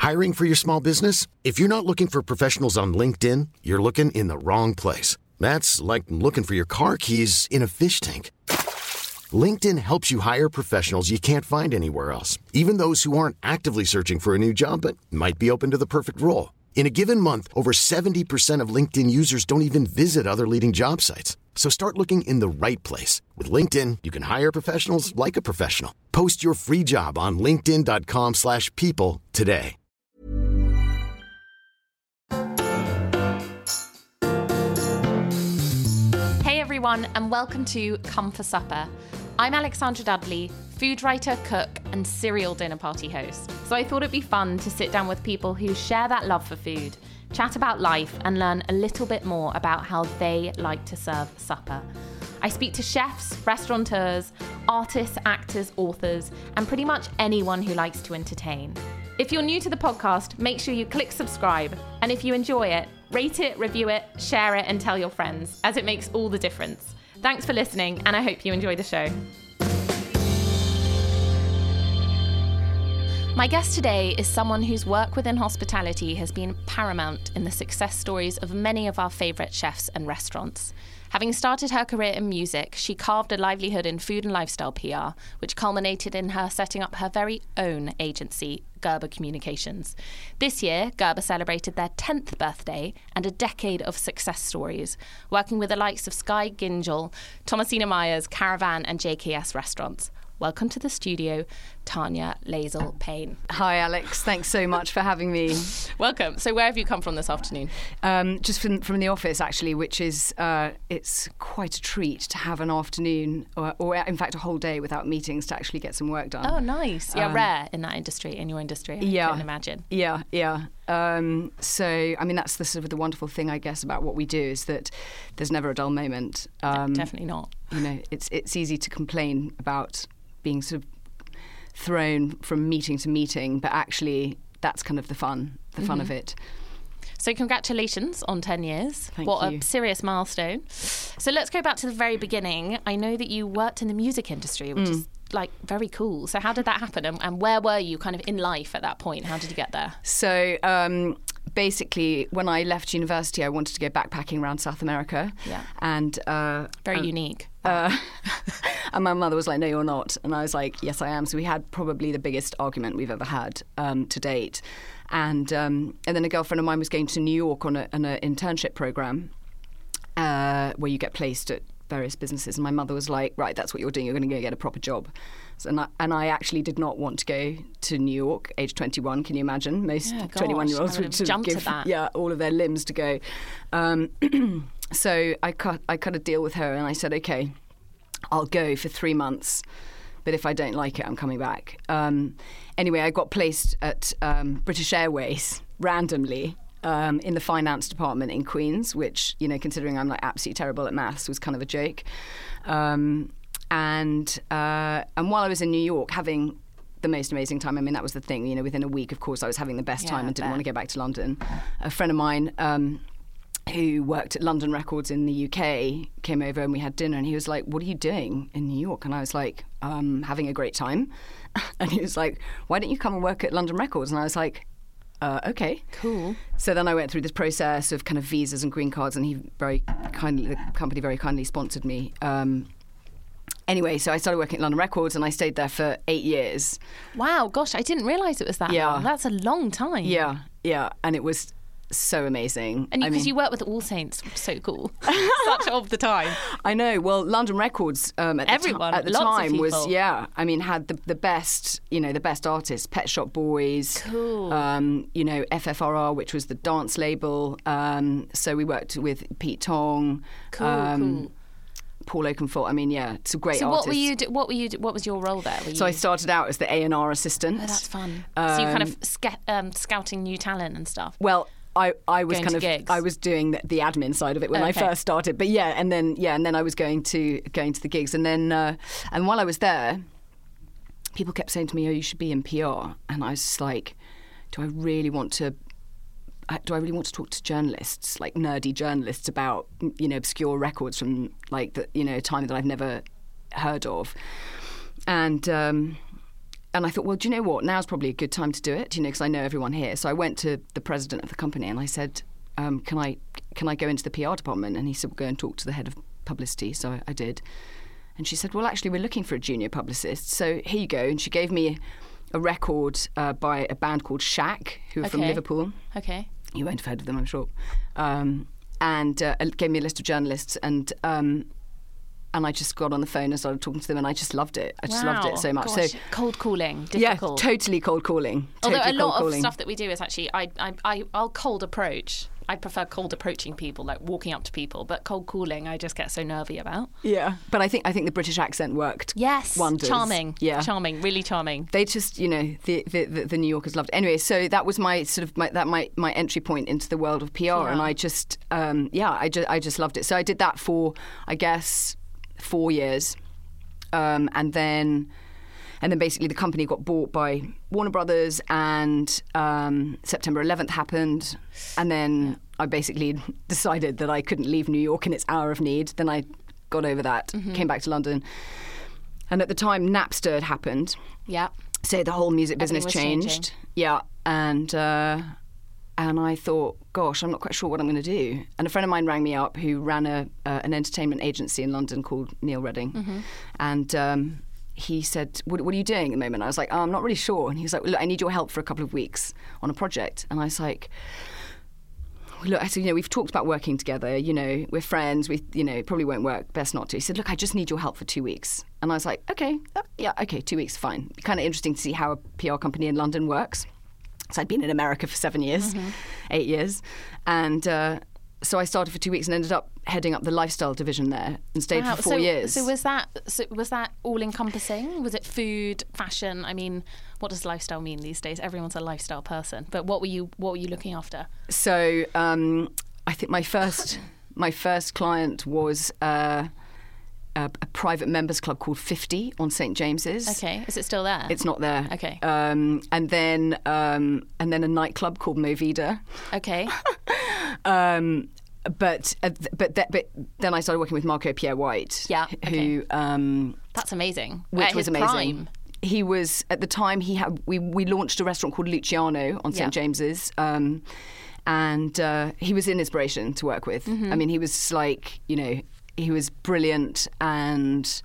Hiring for your small business? If you're not looking for professionals on LinkedIn, you're looking in the wrong place. That's like looking for your car keys in a fish tank. LinkedIn helps you hire professionals you can't find anywhere else, even those who aren't actively searching for a new job but might be open to the perfect role. In a given month, over 70% of LinkedIn users don't even visit other leading job sites. So start looking in the right place. With LinkedIn, you can hire professionals like a professional. Post your free job on linkedin.com/people today. Hey everyone, and welcome to Come for Supper. I'm Alexandra Dudley, food writer, cook, and serial dinner party host. So I thought it'd be fun to sit down with people who share that love for food, chat about life, and learn a little bit more about how they like to serve supper. I speak to chefs, restaurateurs, artists, actors, authors, and pretty much anyone who likes to entertain. If you're new to the podcast, make sure you click subscribe. And if you enjoy it, rate it, review it, share it, and tell your friends, as it makes all the difference. Thanks for listening, and I hope you enjoy the show. My guest today is someone whose work within hospitality has been paramount in the success stories of many of our favourite chefs and restaurants. Having started her career in music, she carved a livelihood in food and lifestyle PR, which culminated in her setting up her very own agency, Gerber Communications. This year, Gerber celebrated their 10th birthday and a decade of success stories, working with the likes of Sky Gingell, Thomasina Myers, Caravan and JKS Restaurants. Welcome to the studio, Tanya Lazel Payne. Hi, Alex. Thanks so much for having me. Welcome. So where have you come from this afternoon? Just from the office, actually, which is, it's quite a treat to have an afternoon, or in fact a whole day without meetings to actually get some work done. Oh, nice. Yeah, rare in that industry, in your industry, I can imagine. Yeah. So, I mean, that's the sort of the wonderful thing, I guess, about what we do is that there's never a dull moment. Definitely not. You know, it's easy to complain about being sort of thrown from meeting to meeting, but actually that's kind of the fun of it. So congratulations on 10 years. Thank what you. A serious milestone. So let's go back to the very beginning. I know that you worked in the music industry, which is like very cool. So how did that happen, and where were you kind of in life at that point? How did you get there? So basically, when I left university, I wanted to go backpacking around South America. Yeah. And very unique. And my mother was like, "No, you're not." And I was like, "Yes, I am." So we had probably the biggest argument we've ever had to date. And then a girlfriend of mine was going to New York on an internship program where you get placed at various businesses. And my mother was like, "Right, that's what you're doing. You're going to go get a proper job." So, and I actually did not want to go to New York, age 21. Can you imagine? Most 21-year-olds would sort of give all of their limbs to go. So I cut a deal with her, and I said, "Okay, I'll go for 3 months, but if I don't like it, I'm coming back." Anyway, I got placed at British Airways randomly in the finance department in Queens, which, you know, considering I'm like absolutely terrible at maths, was kind of a joke. And while I was in New York, having the most amazing time. I mean, that was the thing. You know, within a week, of course, I was having the best time and didn't want to go back to London. A friend of mine who worked at London Records in the UK came over and we had dinner, and he was like, "What are you doing in New York?" And I was like, "Having a great time." And he was like, "Why don't you come and work at London Records?" And I was like, "Okay, cool." So then I went through this process of kind of visas and green cards, and the company very kindly sponsored me. Anyway, so I started working at London Records, and I stayed there for 8 years. Wow, gosh, I didn't realise it was that long. That's a long time. Yeah, and it was so amazing. And because you work with All Saints, so cool. Such of the time. I know. Well, London Records at the time was had the best, you know, the best artists, Pet Shop Boys, cool. You know, FFRR, which was the dance label. So we worked with Pete Tong, cool. Paul Oakenfold. I mean, yeah, it's a great artist. So what was your role there? So I started out as the A&R assistant. Oh, that's fun. So you kind of scouting new talent and stuff. Well, I was gigs. I was doing the admin side of it when I first started, but and then I was going to the gigs, and then and while I was there, people kept saying to me, "Oh, you should be in PR," and I was just like, do I really want to talk to journalists, like nerdy journalists, about, you know, obscure records from like the, you know, time that I've never heard of? And I thought, well, do you know what? Now's probably a good time to do it, because I know everyone here. So I went to the president of the company and I said, can I go into the PR department? And he said, well, go and talk to the head of publicity. So I did. And she said, well, actually, we're looking for a junior publicist. So here you go. And she gave me a record by a band called Shack, who are from Liverpool. Okay. You won't have heard of them, I'm sure. And gave me a list of journalists, and I just got on the phone and started talking to them, and I just loved it. I just loved it so much. Gosh. So cold calling, difficult. Yeah, totally cold calling. Although a lot of stuff that we do is actually, I'll cold approach. I prefer cold approaching people, like walking up to people, but cold calling I just get so nervy about. Yeah, but I think the British accent worked. Yes, wonders. Charming. Yeah, charming, really charming. They just, the New Yorkers loved it. Anyway, so that was my sort of my entry point into the world of PR, and I just I just loved it. So I did that for, I guess, 4 years, and then basically the company got bought by Warner Brothers, and September 11th happened, and then I basically decided that I couldn't leave New York in its hour of need. Then I got over that, came back to London, and at the time Napster had happened. Yeah. So the whole music business changed. Changing. Yeah, and I thought, gosh, I'm not quite sure what I'm going to do. And a friend of mine rang me up who ran an entertainment agency in London called Neil Redding, and he said, what are you doing at the moment? I was like, I'm not really sure. And he was like, look, I need your help for a couple of weeks on a project. And I was like, look, I said, we've talked about working together, we're friends, we, probably won't work, best not to. He said, look, I just need your help for 2 weeks. And I was like, okay, 2 weeks, fine. Kind of interesting to see how a PR company in London works. So I'd been in America for 7 years, 8 years. And so I started for 2 weeks and ended up heading up the lifestyle division there and stayed for 4 years. So was that all encompassing? Was it food, fashion? I mean, what does lifestyle mean these days? Everyone's a lifestyle person. But what were you looking after? So I think my first client was a private members club called 50 on St James's. Okay, is it still there? It's not there. Okay. And then a nightclub called Movida. Okay. But then I started working with Marco Pierre White. Yeah. Okay. Who that's amazing. Which was amazing. Prime. He was at the time we launched a restaurant called Luciano on St James's. And he was an inspiration to work with. I mean, he was like, he was brilliant, and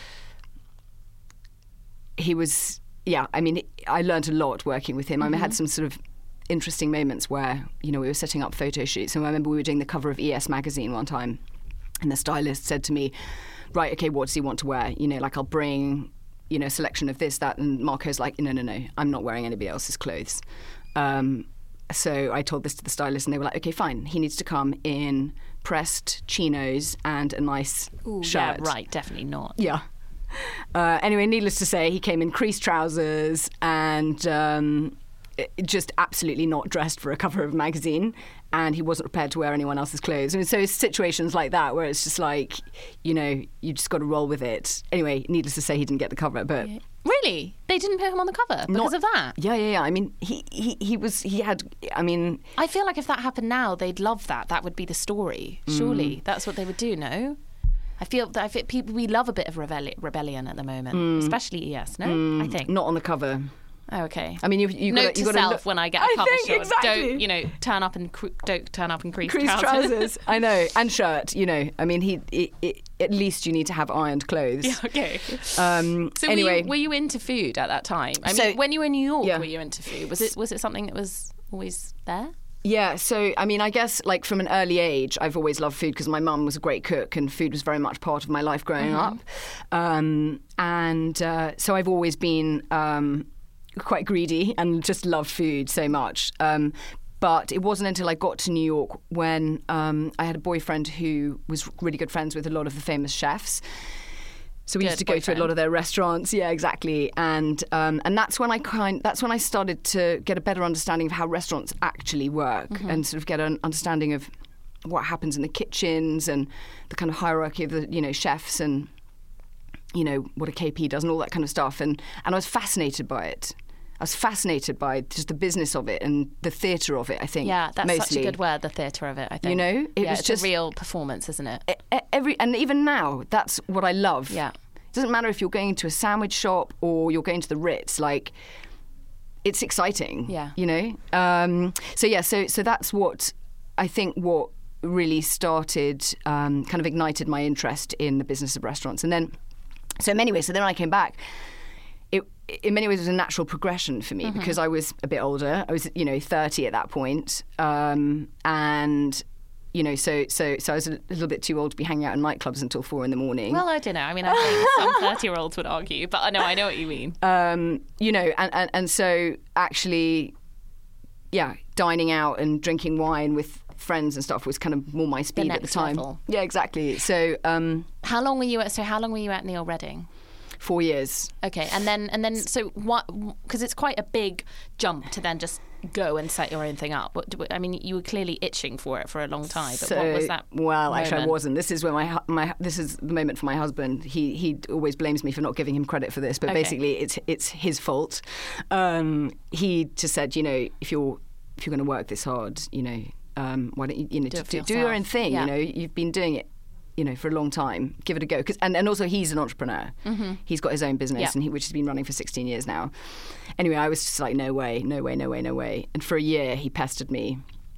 he was, I mean, I learned a lot working with him. I had some sort of interesting moments where, we were setting up photo shoots. And I remember we were doing the cover of ES magazine one time, and the stylist said to me, right, okay, what does he want to wear? Like I'll bring, a selection of this, that, and Marco's like, no, I'm not wearing anybody else's clothes. So I told this to the stylist, and they were like, okay, fine. He needs to come in pressed chinos and a nice shirt. Yeah, right, definitely not. Yeah. Anyway, needless to say, he came in creased trousers and just absolutely not dressed for a cover of a magazine, and he wasn't prepared to wear anyone else's clothes. And so it's situations like that where it's just like, you just got to roll with it. Anyway, needless to say, he didn't get the cover, but... Really? They didn't put him on the cover because of that? Yeah. I mean, he had, I mean... I feel like if that happened now, they'd love that. That would be the story. Surely. That's what they would do, no? I feel that people, we love a bit of rebellion at the moment, especially ES, no? I think. Not on the cover. Oh, okay. I mean, you note got to self when I get a cover shot. Exactly. Don't turn up in creased trousers. I know, and shirt. I mean, at least you need to have ironed clothes. Yeah, okay. So anyway, were you into food at that time? I mean, when you were in New York, were you into food? Was it something that was always there? Yeah, so I mean, I guess like from an early age, I've always loved food because my mum was a great cook, and food was very much part of my life growing up. So I've always been quite greedy and just loved food so much. But it wasn't until I got to New York when I had a boyfriend who was really good friends with a lot of the famous chefs. So we used to go to a lot of their restaurants. Yeah, exactly. And that's when I started to get a better understanding of how restaurants actually work, and sort of get an understanding of what happens in the kitchens and the kind of hierarchy of the chefs, and what a KP does and all that kind of stuff. And I was fascinated by it. I was fascinated by just the business of it and the theatre of it, I think. Yeah, that's mostly. Such a good word, the theatre of it, I think. It was it's just a real performance, isn't it? And even now, that's what I love. Yeah. doesn't matter if you're going to a sandwich shop or you're going to the Ritz, like, it's exciting. Yeah. You know? So that's what I think what really started, kind of ignited my interest in the business of restaurants. And then, so in many ways, so then when I came back, in many ways, it was a natural progression for me because I was a bit older. I was, 30 at that point. And, so I was a little bit too old to be hanging out in nightclubs until 4 a.m. Well, I don't know. I mean, I think some 30-year-olds would argue, but I know what you mean. And so actually, dining out and drinking wine with friends and stuff was kind of more my speed at the time. Level. Yeah, exactly. So, how long were you at Neil Redding? 4 years. Okay, and then so what? Because it's quite a big jump to then just go and set your own thing up. I mean, you were clearly itching for it for a long time. But what was that? Well, moment? Actually, I wasn't. This is where this is the moment for my husband. He always blames me for not giving him credit for this, but basically it's his fault. He just said, if you're going to work this hard, why don't you do your own thing? Yeah. You've been doing it, for a long time. Give it a go. And also he's an entrepreneur. Mm-hmm. He's got his own business, which has been running for 16 years now. Anyway, I was just like, no way. And for a year, he pestered me.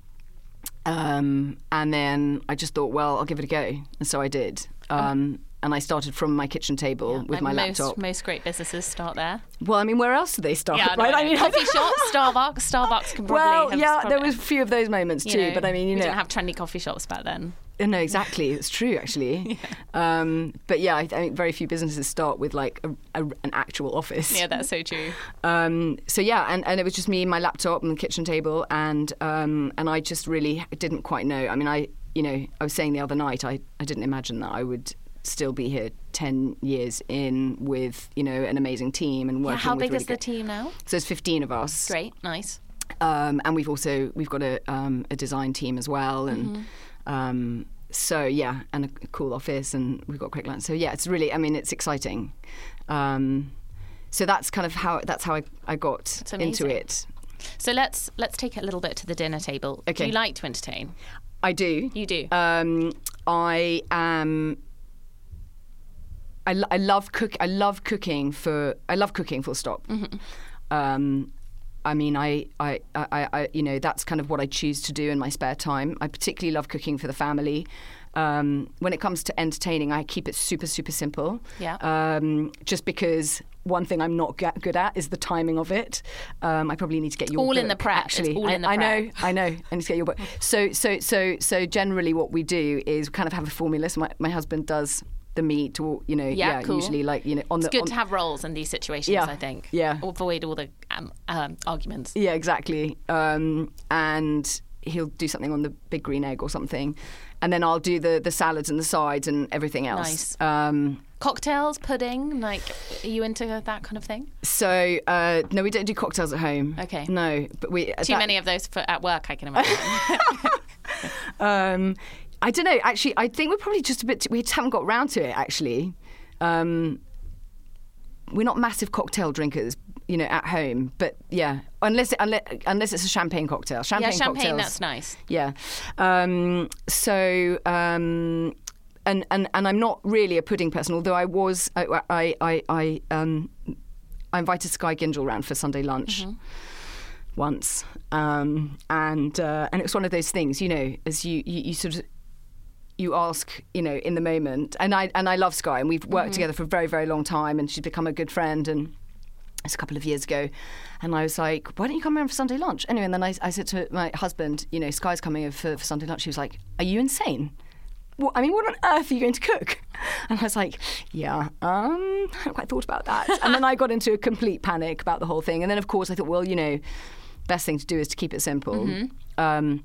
And then I just thought, well, I'll give it a go. And so I did. And I started from my kitchen table with my laptop. Most great businesses start there. Well, I mean, where else do they start? Yeah, right? I mean, coffee shops, Starbucks can probably there was a few of those moments too. But I mean, we didn't have trendy coffee shops back then. No, exactly. It's true, actually. But yeah, I think very few businesses start with like an actual office. Yeah, that's so true. And it was just me and my laptop and the kitchen table, and I just really didn't quite know. I mean, I was saying the other night, I didn't imagine that I would still be here 10 years in with an amazing team and working. Yeah, how big really is the team now? So it's 15 of us. Great, nice. And we've got a design team as well, and and a cool office, and we've got quick lunch. So yeah, it's really, it's exciting. So that's kind of how I got into it. So let's take it a little bit to the dinner table. Okay. Do you like to entertain? I do. You do. I am. I love cooking. Full stop. Mm-hmm. I mean, I that's kind of what I choose to do in my spare time. I particularly love cooking for the family. When it comes to entertaining, I keep it super, super simple. Yeah. Just because one thing I'm not good at is the timing of it. I probably need to get your all book, in the prep. Actually, it's all in the prep. I know. I need to get your book. So generally, what we do is kind of have a formula. So my husband does the meat, or cool. usually it's good to have roles in these situations. I think. Yeah. Avoid all the arguments. Yeah, exactly. And he'll do something on the big green egg or something, and then I'll do the salads and the sides and everything else. Nice. Cocktails, pudding, are you into that kind of thing? So no, we don't do cocktails at home. Okay. No, but we too many of those at work, I can imagine. I don't know. Actually, I think we're probably just a bit. We just haven't got round to it. Actually, we're not massive cocktail drinkers, at home. But yeah, unless it's a champagne cocktail. Champagne cocktails, that's nice. Yeah. And I'm not really a pudding person. Although I was, I invited Skye Gyngell round for Sunday lunch. Mm-hmm. Once, and it was one of those things, as you sort of. You ask, in the moment, and I love Skye, and we've worked together for a very, very long time, and she's become a good friend. And it's a couple of years ago, and I was like, "Why don't you come around for Sunday lunch?" Anyway, and then I said to my husband, Skye's coming over for Sunday lunch. He was like, "Are you insane? What on earth are you going to cook?" And I was like, "Yeah, I haven't quite thought about that." And then I got into a complete panic about the whole thing. And then, of course, I thought, well, best thing to do is to keep it simple. Mm-hmm.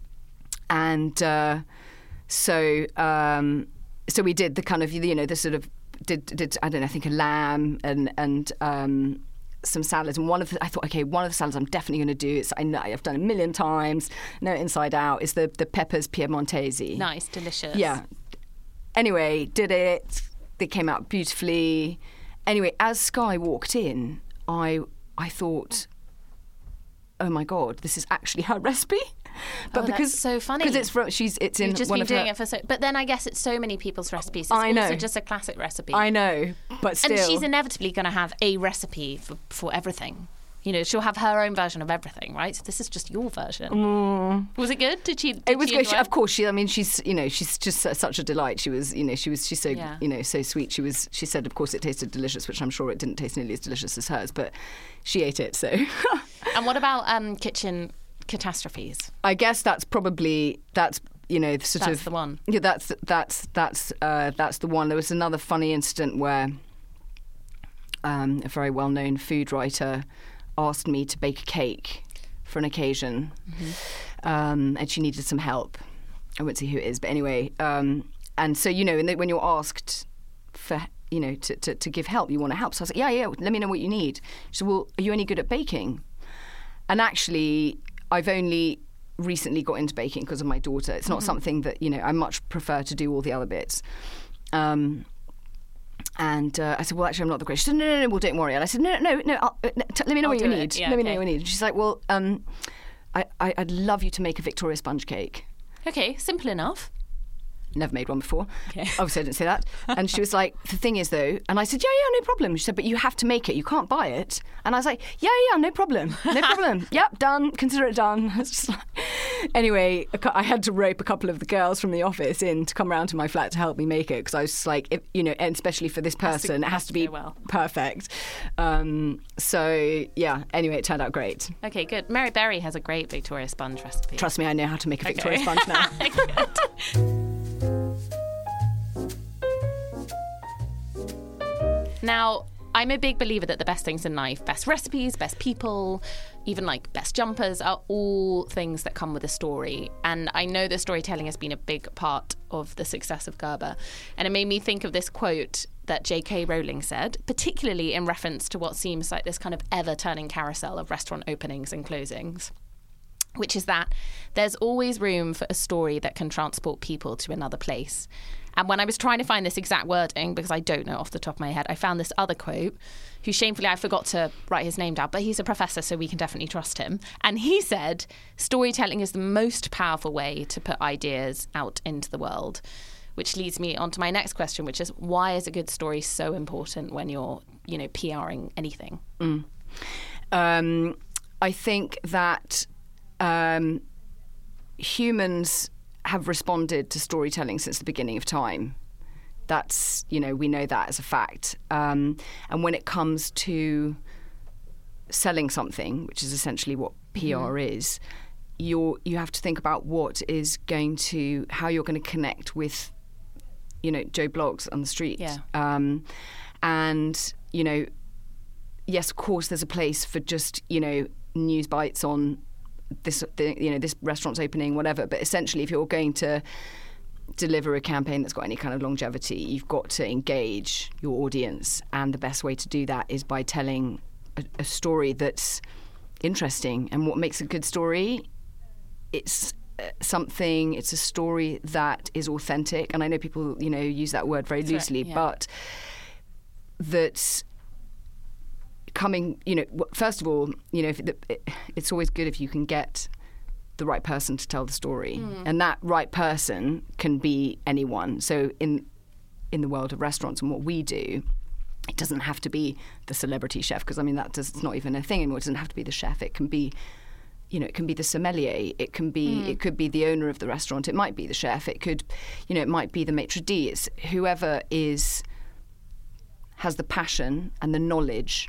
So we did the kind of the sort of did I don't know, I think a lamb and some salads, and I thought, okay, one of the salads I'm definitely going to do, it's I know I've done a million times, know it inside out, is the peppers piemontese. Nice, delicious. Yeah. Anyway, did it. They came out beautifully. Anyway, as Skye walked in, I thought, oh my God, this is actually her recipe. But because that's so funny. Because it's in You've just one been of doing her, it for so. But then I guess it's so many people's recipes. It's I know. also just a classic recipe. I know, but still. And she's inevitably going to have a recipe for everything. You know, she'll have her own version of everything, right? So this is just your version. Was it good? It was good. Of course, she's just such a delight. She's so so sweet. She said, of course, it tasted delicious, which I'm sure it didn't taste nearly as delicious as hers, but she ate it. So. And what about kitchen catastrophes? I guess that's the one. Yeah, that's the one. There was another funny incident where a very well-known food writer asked me to bake a cake for an occasion, and she needed some help. I won't say who it is, but anyway. And so, when you're asked for, to give help, you want to help. So I was like, yeah, let me know what you need. She said, well, are you any good at baking? And actually, I've only recently got into baking because of my daughter. It's not something that, I much prefer to do all the other bits. And I said, well, actually, I'm not the greatest. She said, no, we'll do it more. And I said, no, let me know what you need. Yeah, let me know what you need. She's like, well, I'd love you to make a Victoria sponge cake. Okay, simple enough. Never made one before. Okay. Obviously, I didn't say that. And she was like, the thing is, though, and I said, yeah, no problem. She said, but you have to make it. You can't buy it. And I was like, yeah, no problem. No problem. Yep, done. Consider it done. It's just like... Anyway, I had to rope a couple of the girls from the office in to come round to my flat to help me make it because I was just like, and especially for this person, it has to be perfect. So, yeah, anyway, it turned out great. Okay, good. Mary Berry has a great Victoria sponge recipe. Trust me, I know how to make a Victoria sponge now. Now, I'm a big believer that the best things in life, best recipes, best people, even like best jumpers, are all things that come with a story. And I know that storytelling has been a big part of the success of Gerber. And it made me think of this quote that J.K. Rowling said, particularly in reference to what seems like this kind of ever-turning carousel of restaurant openings and closings, which is that there's always room for a story that can transport people to another place. And when I was trying to find this exact wording, because I don't know off the top of my head, I found this other quote, who shamefully I forgot to write his name down, but he's a professor, so we can definitely trust him. And he said, storytelling is the most powerful way to put ideas out into the world, which leads me on to my next question, which is, why is a good story so important when you're, PRing anything? I think that humans have responded to storytelling since the beginning of time. That's, we know that as a fact. And when it comes to selling something, which is essentially what PR is, you have to think about how you're going to connect with, Joe Bloggs on the street. Yeah. And, yes, of course, there's a place for just, news bites on this restaurant's opening, whatever. But essentially, if you're going to deliver a campaign that's got any kind of longevity, you've got to engage your audience, and the best way to do that is by telling a story that's interesting. And what makes a good story? It's a story that is authentic. And I know people, use that word very loosely, but that's coming, first of all, it's always good if you can get the right person to tell the story, and that right person can be anyone. So in the world of restaurants and what we do, it doesn't have to be the celebrity chef, because it's not even a thing anymore. It doesn't have to be the chef. It can be, it can be the sommelier. It can be, it could be the owner of the restaurant. It might be the chef. It could, it might be the maitre d'. It's whoever has the passion and the knowledge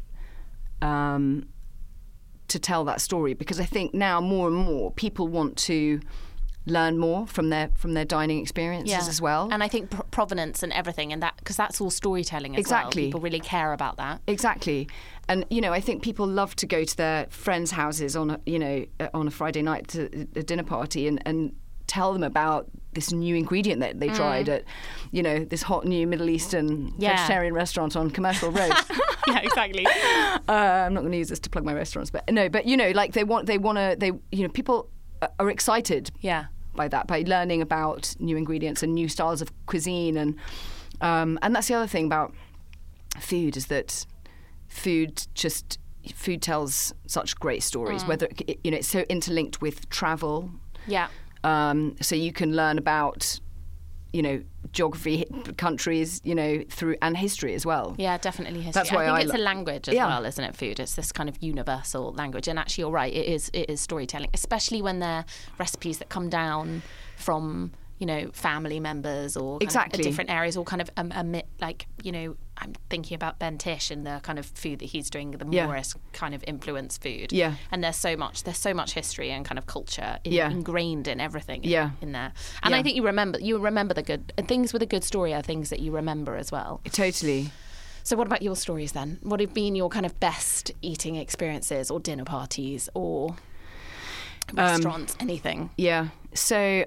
to tell that story, because I think now more and more people want to learn more from their dining experiences as well. And I think provenance and everything, and that, because that's all storytelling as well. People really care about that. Exactly. And I think people love to go to their friends' houses on a Friday night to a dinner party and tell them about this new ingredient that they tried at, this hot new Middle Eastern vegetarian restaurant on Commercial Road. Yeah, exactly. I'm not going to use this to plug my restaurants, but no, but people are excited by that, by learning about new ingredients and new styles of cuisine, and that's the other thing about food, is that food just food tells such great stories. Whether it's so interlinked with travel. Yeah. So you can learn about, geography, countries, through and history as well. Yeah, definitely history. That's why I think it's a language as Yeah. well, isn't it? Food. It's this kind of universal language, and actually, you're right. It is storytelling, especially when they're recipes that come down from family members or kind Exactly. of different areas, or kind of I'm thinking about Ben Tish and the kind of food that he's doing, the Yeah. Morris kind of influence food. Yeah. And there's so much history and kind of culture ingrained in everything in there. And Yeah. I think you remember the good things with a good story are things that you remember as well. Totally. So what about your stories then? What have been your kind of best eating experiences or dinner parties or restaurants, anything? Yeah. So,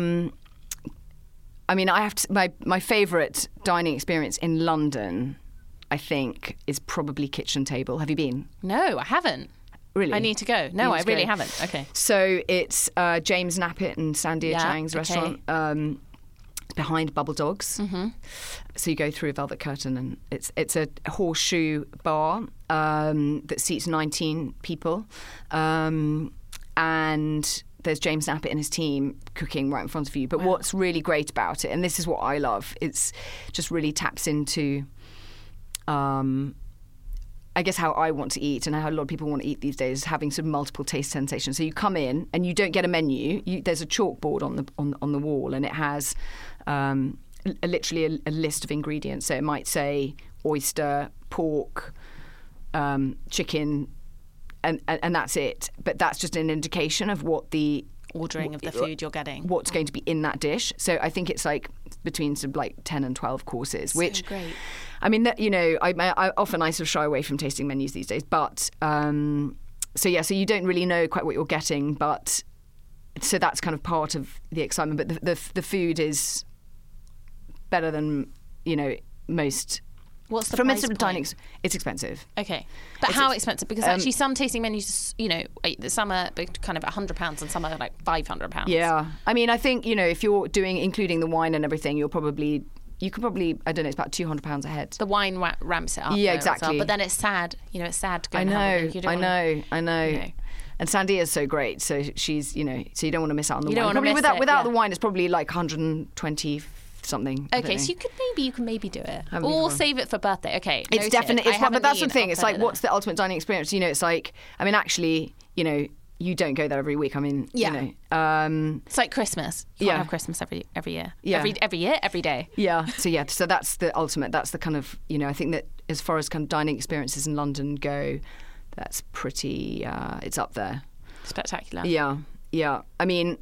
I have to, my favourite dining experience in London, I think, is probably Kitchen Table. Have you been? No, I haven't. Really? I need to go. No, I really haven't. Okay. So it's James Knappett and Sandia Chang's restaurant. It's behind Bubble Dogs. Mm-hmm. So you go through a velvet curtain, and it's a horseshoe bar that seats 19 people. And there's James Knappett and his team cooking right in front of you. But what's really great about it, and this is what I love, it's just really taps into, I guess, how I want to eat and how a lot of people want to eat these days, having sort of multiple taste sensations. So you come in and you don't get a menu. There's a chalkboard on the wall, and it has literally a list of ingredients. So it might say oyster, pork, chicken, and that's it. But that's just an indication of what the ordering of the food you're getting, what's going to be in that dish. So I think it's like between sort of like 10 and 12 courses, so which great. I mean, I often sort of shy away from tasting menus these days, but so you don't really know quite what you're getting, but so that's kind of part of the excitement. But the food is better than most. What's the from price a sort of point? dining? It's expensive. Okay, but how expensive? Because actually, some tasting menus, some are kind of £100 and some are like £500. Yeah, I mean, I think if you're including the wine and everything, you could probably, I don't know, it's about £200 a head. The wine ramps it up. Yeah, though, exactly. As well. But then it's sad. It's sad to go. I know. I know. And Sandia's so great, so she's so you don't want to miss out on the You wine. don't Probably want to miss without it, the wine, it's probably like 120 something. Okay, so you can maybe do it, Haven't or before. save it for birthday. Okay, It's noted. definitely, I haven't but that's the been, thing. I'll It's put like, it what's the ultimate dining experience? It's like, I mean, actually, you don't go there every week. I mean, it's like Christmas. You can't have Christmas every year. Yeah. Every year, every day. Yeah. So that's the ultimate. That's the kind of, I think that as far as kind of dining experiences in London go, that's pretty, it's up there. Spectacular. Yeah. I mean,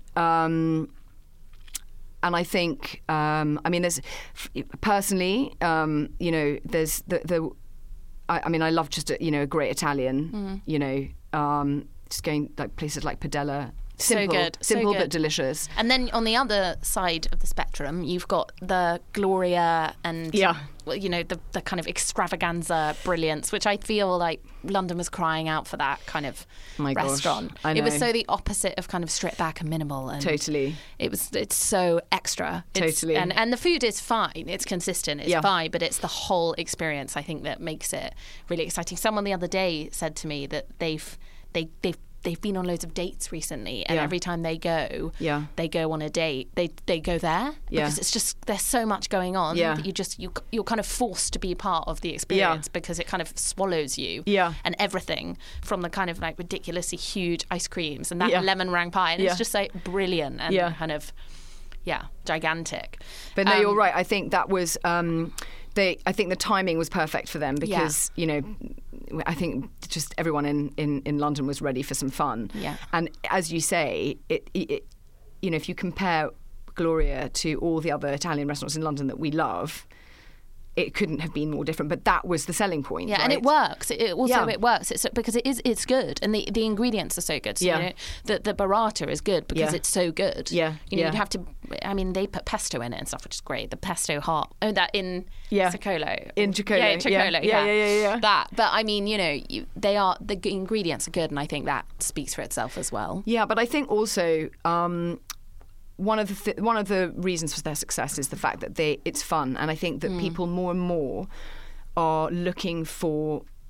and I think, there's personally, there's I love just a great Italian, just going like places like Padella. Simple, simple but delicious. And then on the other side of the spectrum, you've got the Gloria and the kind of extravaganza brilliance, which I feel like London was crying out for that kind of restaurant. I know. It was so the opposite of kind of stripped back and minimal. And totally. It's so extra. Totally. And the food is fine. It's consistent. It's fine. But it's the whole experience, I think, that makes it really exciting. Someone the other day said to me that they've been on loads of dates recently, and every time they go on a date, they go there because it's just there's so much going on that you're kind of forced to be part of the experience because it kind of swallows you and everything from the kind of like ridiculously huge ice creams and that lemon meringue pie, and it's just like brilliant and kind of gigantic. But no, you're right. I think that was I think the timing was perfect for them because I think just everyone in London was ready for some fun. Yeah. And as you say, it if you compare Gloria to all the other Italian restaurants in London that we love, it couldn't have been more different. But that was the selling point. Yeah, right? and it works. It works. It's because it's good, and the ingredients are so good. So, the burrata is good because it's so good. Yeah, you'd have to. I mean, they put pesto in it and stuff, which is great. The pesto heart. Oh, that in Cicolo. In Cicolo. Yeah, Cicolo. Yeah. That. But I mean, the ingredients are good, and I think that speaks for itself as well. Yeah, but I think also. One of the reasons for their success is the fact that it's fun, and I think that people more and more are looking for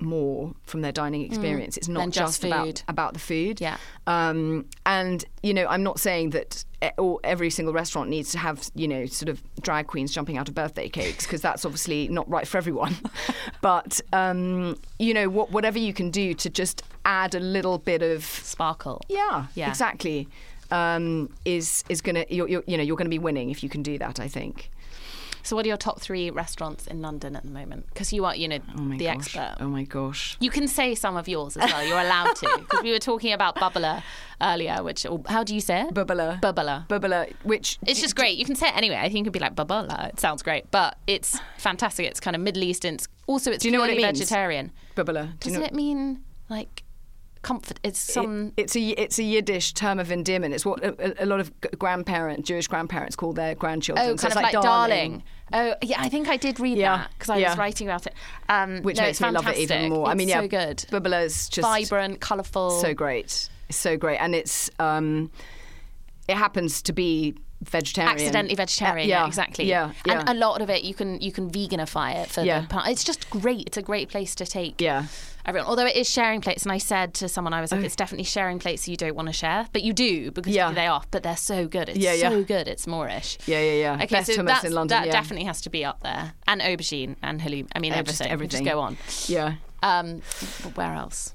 more from their dining experience. It's not Than just about the food. Yeah. And, you know, I'm not saying that every single restaurant needs to have, you know, sort of drag queens jumping out of birthday cakes, because that's obviously not right for everyone. But, you know, whatever you can do to just add a little bit of sparkle. Yeah. Exactly. Is going to, you're going to be winning if you can do that, I think. So what are your top 3 restaurants in London at the moment? Because you are, you know, the expert. Oh my gosh. You can say some of yours as well. You're allowed to. Because we were talking about Bubbler earlier, which, how do you say it? Bubbler, which... It's just great. You can say it anyway. I think it could be like Bubbler. It sounds great. But it's fantastic. It's kind of Middle Eastern. Also, it's purely vegetarian. Bubbler. Doesn't it mean, like... comfort? It's some. It's a Yiddish term of endearment. It's what a lot of Jewish grandparents call their grandchildren. Oh, kind of like darling. Oh, yeah. I think I did read that because I was writing about it. Which makes me love it even more. I mean, so good. Bubbler's just vibrant, colourful. So great. It's so great, and it's it happens to be vegetarian. Accidentally vegetarian, yeah, exactly. Yeah. And a lot of it, you can veganify it for the part. It's just great. It's a great place to take everyone. Although it is sharing plates, and I said to someone, I was like, it's definitely sharing plates you don't want to share, but you do because they are. But they're so good. It's so good. It's Moorish. Yeah. Okay, best so hummus in London. That definitely has to be up there. And aubergine and halloumi. I mean, everything. Just go on. Yeah. Where else?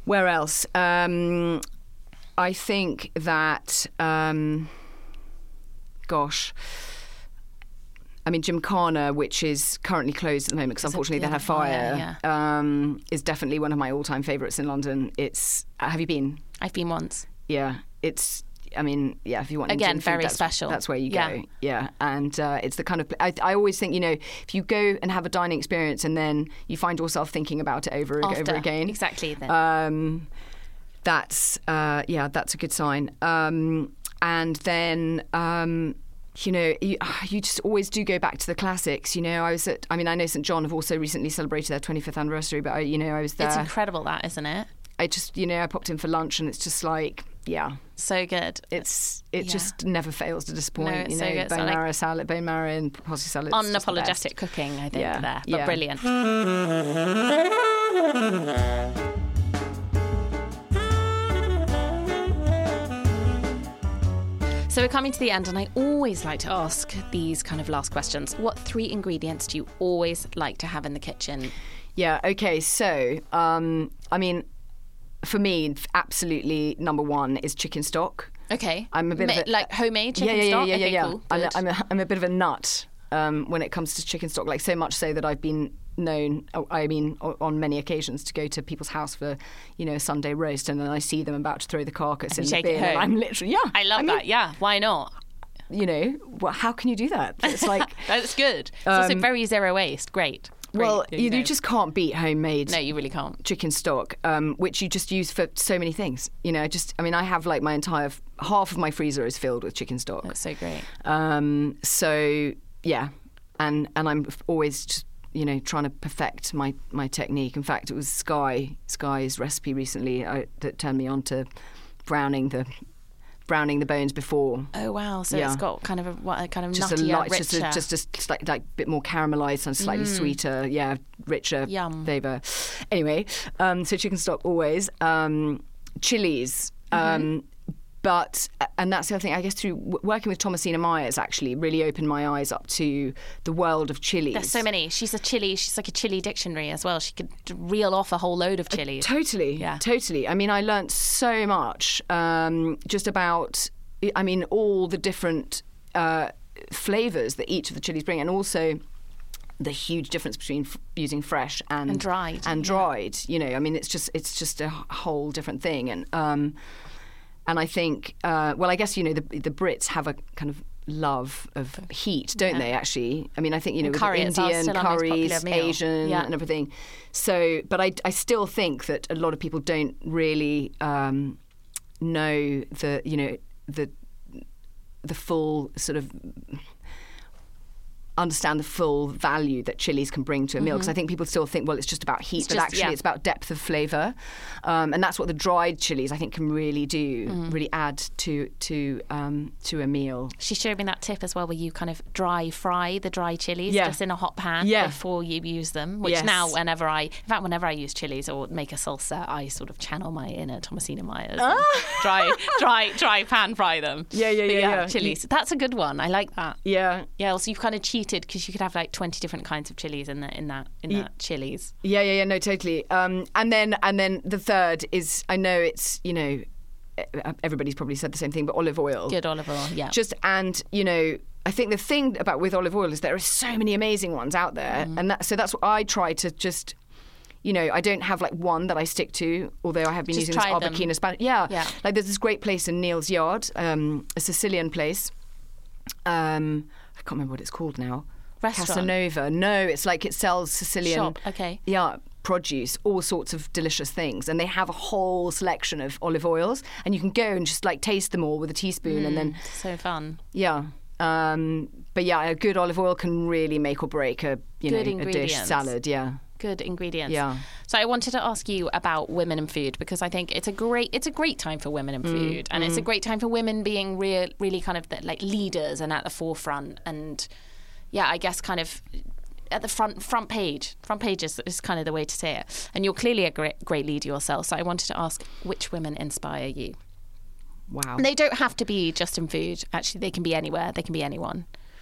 I think that. Gosh. I mean, Gymkhana, which is currently closed at the moment because unfortunately they had fire, is definitely one of my all-time favourites in London. Have you been? I've been once. Yeah, if you want again, Indian very food, special. That's where you go. Yeah, and it's the kind of I always think, you know, if you go and have a dining experience and then you find yourself thinking about it over and over again, exactly. Then. That's a good sign. And then. You know, you just always do go back to the classics. You know, I know St John have also recently celebrated their 25th anniversary, but I was there. It's incredible, that, isn't it? I just, you know, I popped in for lunch and it's just like, so good. It just never fails to disappoint. No, it's you know, so good. bone marrow salad, bone marrow and parsley salad. Unapologetic cooking, I think, there, but brilliant. So we're coming to the end, and I always like to ask these kind of last questions. What 3 ingredients do you always like to have in the kitchen? Yeah, okay, so, I mean, for me, absolutely number 1 is chicken stock. Okay. I'm a bit of like homemade chicken stock? Yeah. Cool. I'm a bit of a nut when it comes to chicken stock, like so much so that I've been known, on many occasions, to go to people's house for, you know, a Sunday roast, and then I see them about to throw the carcass in the bin, and I'm literally, I love that. Yeah, why not? You know, how can you do that? It's like that's good. It's also very zero waste. Great. Well, you just can't beat homemade. No, you really can't. Chicken stock, which you just use for so many things. You know, I have like my entire half of my freezer is filled with chicken stock. That's so great. So yeah, and I'm always just, you know, trying to perfect my technique. In fact, it was Sky's recipe recently that turned me on to browning the bones before. Oh wow! So it's got kind of a kind of just nuttier, richer. Just a like bit more caramelised and slightly sweeter, richer flavour. Anyway, so chicken stock always, chilies. But, and that's the other thing, I guess through working with Thomasina Myers actually really opened my eyes up to the world of chilies. There's so many. She's like a chili dictionary as well. She could reel off a whole load of chilies. Totally. I mean, I learnt so much just about, all the different flavours that each of the chilies bring, and also the huge difference between using fresh and dried. You know, I mean, it's just a whole different thing. And I think, I guess, you know, the Brits have a kind of love of heat, don't they, actually? I mean, I think, you know, with Indian curries, Asian and everything. So, but I still think that a lot of people don't really know the full sort of understand the full value that chilies can bring to a meal, because I think people still think, well, it's just about heat, but actually it's about depth of flavour, and that's what the dried chilies I think can really do, really add to a meal. She showed me that tip as well, where you kind of dry fry the dry chilies just in a hot pan before you use them, which now whenever I use chilies or make a salsa, I sort of channel my inner Thomasina Myers, dry pan fry them. Yeah. Chilies, that's a good one. I like that. Yeah. Also you've kind of cheated, because you could have like 20 different kinds of chilies in that chilies. Yeah, no, totally. And then the third is, I know it's, you know, everybody's probably said the same thing, but olive oil. Good olive oil, yeah. And you know, I think the thing about with olive oil is there are so many amazing ones out there, and so that's what I try to just. You know, I don't have like one that I stick to, although I have been using this Arbequina Spanish. Yeah. Like there's this great place in Neal's Yard, a Sicilian place. I can't remember what it's called now. Restaurant? Casanova. No, it's like it sells Sicilian. Shop, okay. Yeah, produce, all sorts of delicious things. And they have a whole selection of olive oils. And you can go and just like taste them all with a teaspoon and then... So fun. Yeah. But yeah, a good olive oil can really make or break a dish, salad, Good ingredients. Yeah. So I wanted to ask you about women in food, because I think it's a great time for women in food, and it's a great time for women being really kind of like leaders and at the forefront, and I guess kind of at the front page. Front page is kind of the way to say it. And you're clearly a great leader yourself. So I wanted to ask, which women inspire you? Wow. And they don't have to be just in food. Actually, they can be anywhere. They can be anyone.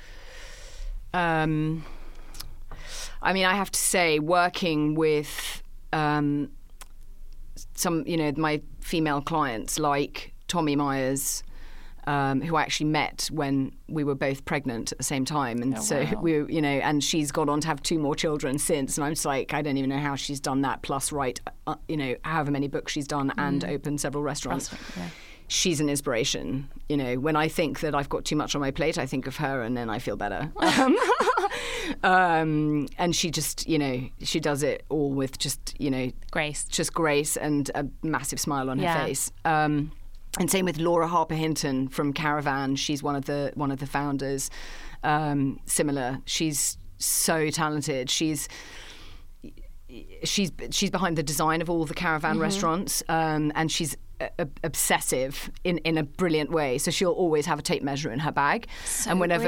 I mean, I have to say, working with some, you know, my female clients like Tommy Myers, who I actually met when we were both pregnant at the same time. And we were, you know, and she's gone on to have 2 more children since. And I'm just like, I don't even know how she's done that, plus write, you know, however many books she's done and opened several restaurants. She's an inspiration. You know, when I think that I've got too much on my plate, I think of her and then I feel better. And she just, you know, she does it all with just, you know... grace and a massive smile on her face. And same with Laura Harper Hinton from Caravan. She's one of the founders. Similar. She's so talented. She's behind the design of all the Caravan restaurants, and she's obsessive in a brilliant way. So she'll always have a tape measure in her bag, and whenever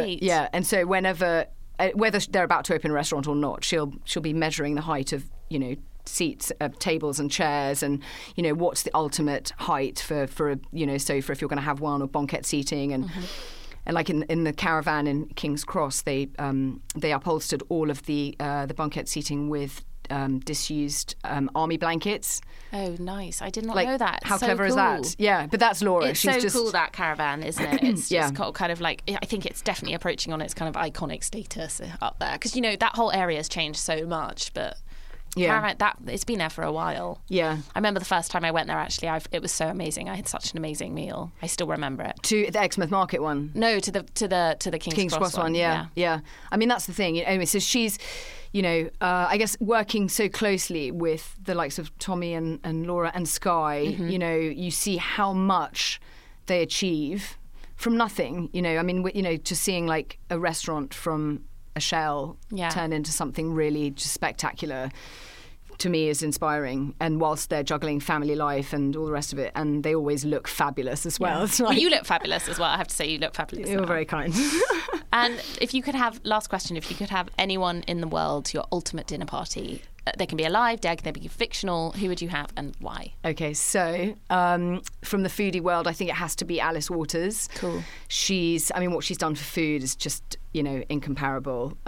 whether they're about to open a restaurant or not, she'll be measuring the height of, you know, seats, tables and chairs, and, you know, what's the ultimate height for a, you know, sofa if you're going to have one, or banquette seating, and and like in the Caravan in King's Cross, they upholstered all of the banquette seating with disused army blankets. Oh, nice. I did not know that. How clever is that? Yeah, but that's Laura. It's She's so cool, that Caravan, isn't it? It's just kind of like, I think it's definitely approaching on its kind of iconic status up there. Because, you know, that whole area has changed so much, but... Caravan, it's been there for a while. Yeah, I remember the first time I went there. Actually, it was so amazing. I had such an amazing meal. I still remember it. To the Exmouth Market one? No, to the King's Cross one. Yeah. I mean, that's the thing. Anyway, so she's, you know, I guess working so closely with the likes of Tommy and Laura and Sky. You know, you see how much they achieve from nothing. You know, I mean, you know, just seeing like a restaurant from a shell turn into something really just spectacular, to me, is inspiring. And whilst they're juggling family life and all the rest of it, and they always look fabulous as well. Like, well, you look fabulous as well. I have to say, you look fabulous. You're very kind. And if you could have, last question, if you could have anyone in the world to your ultimate dinner party, they can be alive, dead, they can be fictional, who would you have and why? Okay, so from the foodie world, I think it has to be Alice Waters. Cool. What she's done for food is just, you know, incomparable.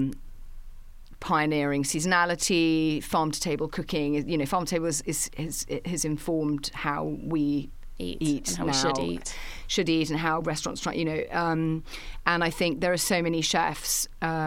Pioneering seasonality, farm-to-table cooking. You know, farm-to-table has informed how we eat and how now. We should eat, and how restaurants try, you know. And I think there are so many chefs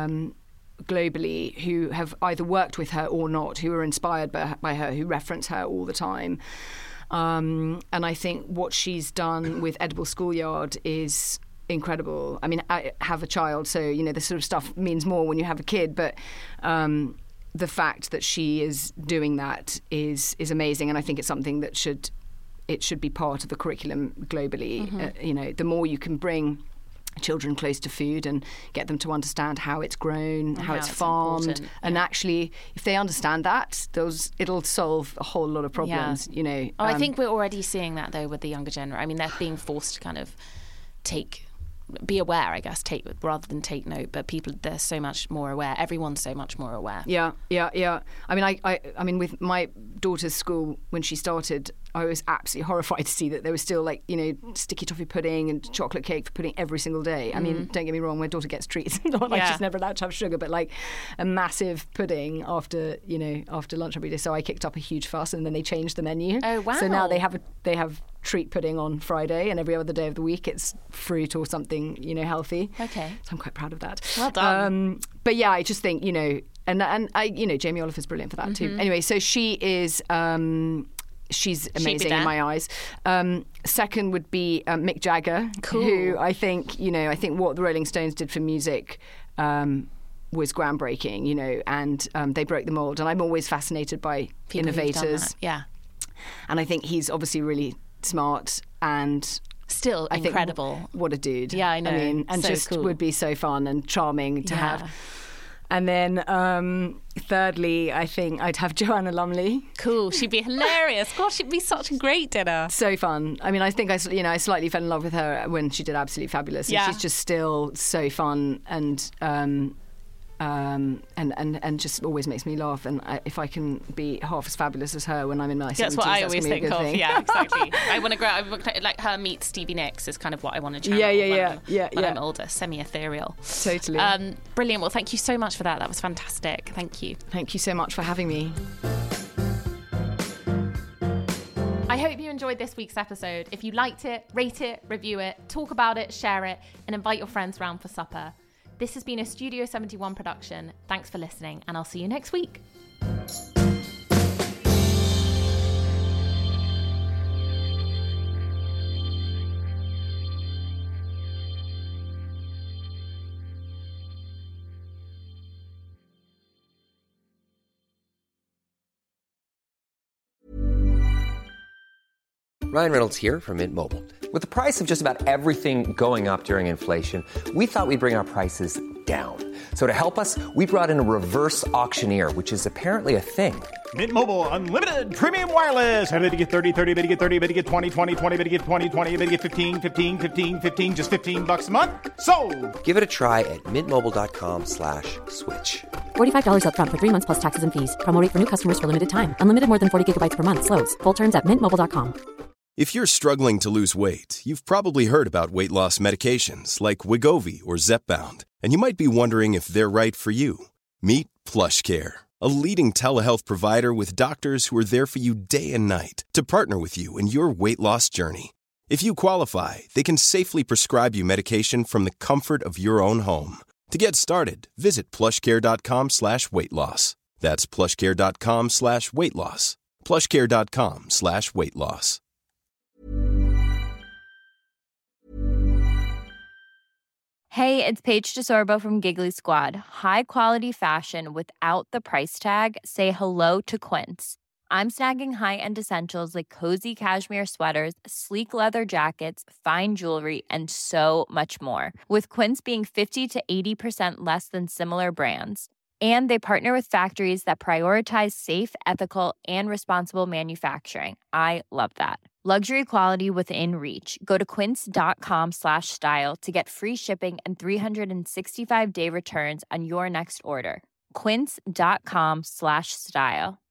globally who have either worked with her or not, who are inspired by her, who reference her all the time. And I think what she's done with Edible Schoolyard is incredible. I mean, I have a child, so, you know, this sort of stuff means more when you have a kid, but the fact that she is doing that is amazing, and I think it's something that should be part of the curriculum globally. You know, the more you can bring children close to food and get them to understand how it's grown, how it's farmed. Important. And actually, if they understand that, it'll solve a whole lot of problems, you know. I think we're already seeing that, though, with the younger generation. I mean, they're being forced to kind of be aware, I guess, rather than take note. But they're so much more aware. Everyone's so much more aware. Yeah. I mean, with my daughter's school, when she started, I was absolutely horrified to see that there was still, like, you know, sticky toffee pudding and chocolate cake for pudding every single day. I mean, don't get me wrong, my daughter gets treats. Not like she's never allowed to have sugar, but like a massive pudding after lunch every day. So I kicked up a huge fuss, and then they changed the menu. Oh, wow. So now they have treat pudding on Friday, and every other day of the week it's fruit or something, you know, healthy. Okay. So I'm quite proud of that. Well done. But yeah, I just think, you know, and I, you know, Jamie Oliver's brilliant for that too. Anyway, so she is. She's amazing in my eyes. Second would be Mick Jagger, who I think what the Rolling Stones did for music was groundbreaking, you know, and they broke the mold. And I'm always fascinated by People innovators. Yeah. And I think he's obviously really smart and still incredible. What a dude. Yeah, I know. I mean, and so just cool. would be so fun and charming to have. And then thirdly, I think I'd have Joanna Lumley. Cool. She'd be hilarious. God, she'd be such a great dinner. So fun. I mean, I think I slightly fell in love with her when she did Absolutely Fabulous. And she's just still so fun and just always makes me laugh. And if I can be half as fabulous as her when I'm in my 70s, that's what I always think of. Thing. Yeah, exactly. I want to grow. Like her meets Stevie Nicks is kind of what I want to channel. When I'm older, semi-ethereal. Totally. Brilliant. Well, thank you so much for that. That was fantastic. Thank you. Thank you so much for having me. I hope you enjoyed this week's episode. If you liked it, rate it, review it, talk about it, share it, and invite your friends round for supper. This has been a Studio 71 production. Thanks for listening, and I'll see you next week. Ryan Reynolds here from Mint Mobile. With the price of just about everything going up during inflation, we thought we'd bring our prices down. So to help us, we brought in a reverse auctioneer, which is apparently a thing. Mint Mobile Unlimited Premium Wireless. How to get 30, 30, bit to get 30, bit to get 20, 20, 20, bit to get 20, 20, bit to get 15, 15, 15, 15, just $15 a month? Sold! Give it a try at mintmobile.com/switch. $45 up front for 3 months plus taxes and fees. Promo rate for new customers for limited time. Unlimited more than 40 gigabytes per month. Slows full terms at mintmobile.com. If you're struggling to lose weight, you've probably heard about weight loss medications like Wegovy or Zepbound, and you might be wondering if they're right for you. Meet PlushCare, a leading telehealth provider with doctors who are there for you day and night to partner with you in your weight loss journey. If you qualify, they can safely prescribe you medication from the comfort of your own home. To get started, visit plushcare.com/weightloss. That's plushcare.com/weightloss. plushcare.com/weightloss. Hey, it's Paige DeSorbo from Giggly Squad. High quality fashion without the price tag. Say hello to Quince. I'm snagging high-end essentials like cozy cashmere sweaters, sleek leather jackets, fine jewelry, and so much more. With Quince being 50 to 80% less than similar brands. And they partner with factories that prioritize safe, ethical, and responsible manufacturing. I love that. Luxury quality within reach. Go to quince.com/style to get free shipping and 365-day returns on your next order. Quince.com/style.